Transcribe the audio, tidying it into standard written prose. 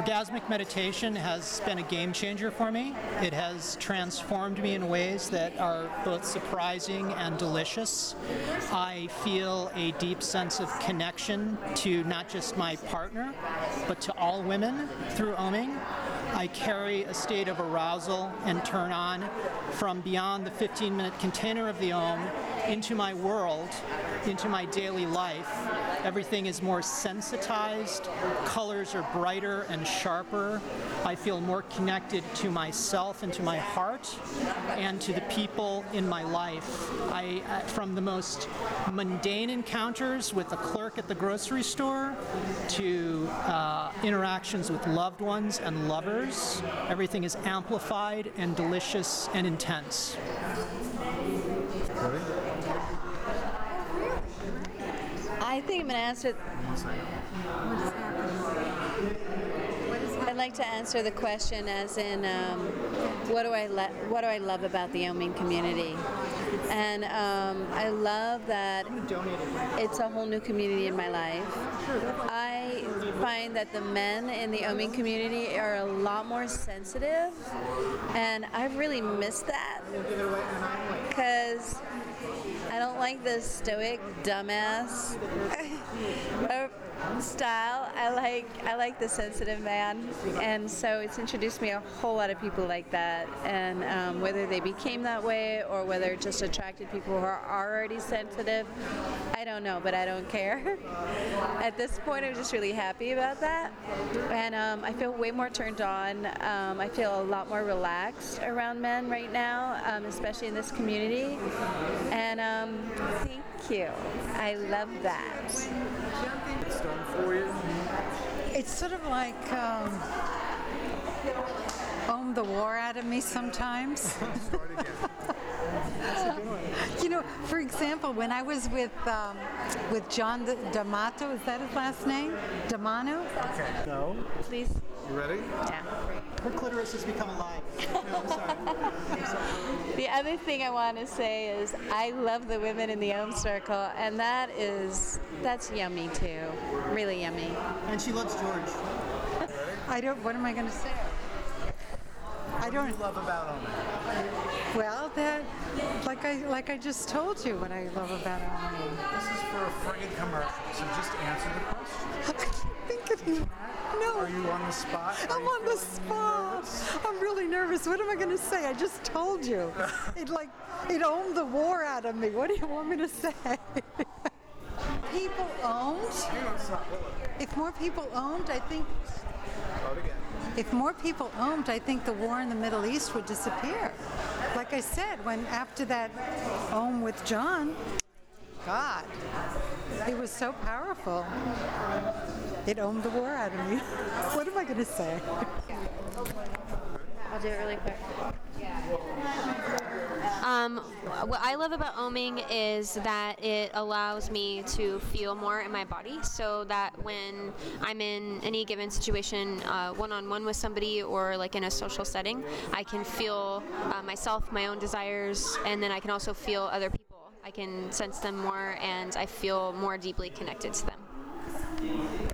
Orgasmic meditation has been a game changer for me. It has transformed me in ways that are both surprising and delicious. I feel a deep sense of connection to not just my partner, but to all women through oming. I carry a state of arousal and turn on from beyond the 15-minute container of the Om into my world, into my daily life. Everything is more sensitized, colors are brighter and sharper. I feel more connected to myself and to my heart and to the people in my life. From the most mundane encounters with a clerk at the grocery store to interactions with loved ones and lovers, everything is amplified and delicious and intense. I think I'm going to answer. I'd like to answer the question as in, what do I love about the Oming community? And I love that it's a whole new community in my life. I find that the men in the Oming community are a lot more sensitive, and I've really missed that because I don't like the stoic dumbass style. I like the sensitive man, and so it's introduced me a whole lot of people like that. And whether they became that way or whether it just attracted people who are already sensitive, I don't know, but I don't care. At this point, I'm just really happy about that, and I feel way more turned on. I feel a lot more relaxed around men right now, especially in this community. And thank you. I love that. It's done for you? It's sort of like Om the war out of me sometimes. Start again. You know, for example, when I was with John D'Amato, is that his last name? D'Amano? Okay. No. Please. You ready? Yeah. Her clitoris has become alive. No, I'm sorry. The other thing I want to say is I love the women in the Om Circle, and that's yummy too. Really yummy. And she loves George. What am I going to say? What do you love about Oming? Well, that, like I just told you what I love about Oming. This is for a friggin' commercial, so just answer the question. I can't think of it. No. Are you on the spot? I'm on the spot. I'm really nervous. What am I going to say? I just told you. It owned the war out of me. What do you want me to say? People owned. If more people owned, I think. If more people owned, I think the war in the Middle East would disappear. Like I said, after that Om with John, God, it was so powerful. It owned the war out of me. What am I going to say? I'll do it really quick. What I love about oming is that it allows me to feel more in my body, so that when I'm in any given situation, one-on-one with somebody or like in a social setting, I can feel myself, my own desires, and then I can also feel other people. I can sense them more, and I feel more deeply connected to them.